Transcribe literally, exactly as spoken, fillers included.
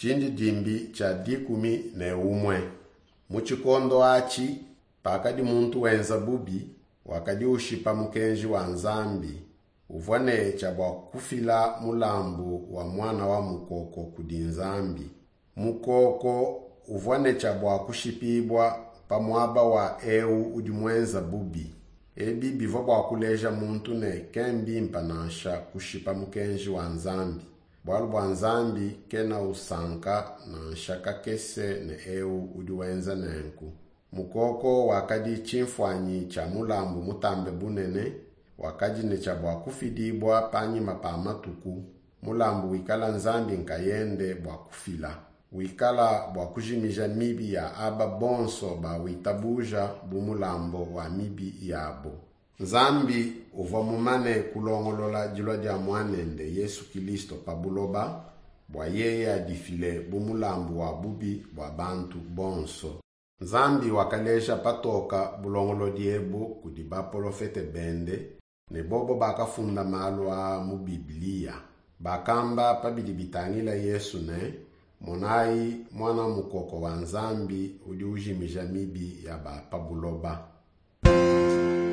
Chindi dimbi cha dikumi ne umwe. Muchikondo achi, pakadi muntu wenza bubi, wakadi ushipa mukenji wa nzambi, uvwane chabwa kufila mulambu wa mwana wa mukoko kudi nzambi. Mukoko uvwane chabwa kushipibwa pa mwaba wa eu udimwenza bubi. Ebi bivo bwa kuleja muntu ne kembi mpanansha kushipa mukenji wa nzambi. Bwalu bwa nzambi kena usanka na nshaka kese ne eu udiwenza nenku. Mukoko wakadi chimfwanyi cha mulambu mutambe bunene, wakadi ne chabwa kufidibwa panyi mapama tuku. Mulambu wikala nzambi nkayende bwa kufila. Wikala bwa kujimija mibi ya aba bonso ba witabuja bumulambo wa mibi yabo. Nzambi uva mumane kulongolola jilwa dia mwanende Yesu Kristo pabuloba, bwa yeye adifile bumulambo wa bubi bwa bantu bonso. Nzambi wakaleja patoka bulongolo diebo kudiba profete bende, ne bobo baka funda malwa mu Biblia. Bakamba pabidibitangila Yesu ne, monai mwana mukoko wa nzambi udi ujimija mibi ya ba pabuloba.